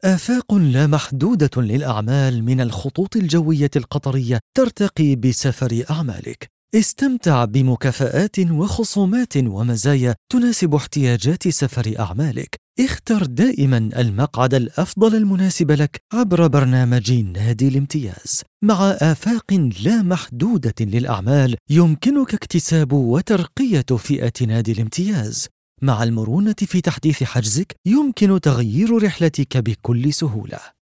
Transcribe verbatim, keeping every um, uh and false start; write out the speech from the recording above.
آفاق لا محدودة للأعمال من الخطوط الجوية القطرية ترتقي بسفر أعمالك. استمتع بمكافآت وخصومات ومزايا تناسب احتياجات سفر أعمالك. اختر دائما المقعد الأفضل المناسب لك عبر برنامج نادي الامتياز. مع آفاق لا محدودة للأعمال يمكنك اكتساب وترقية فئة نادي الامتياز. مع المرونة في تحديث حجزك يمكن تغيير رحلتك بكل سهولة.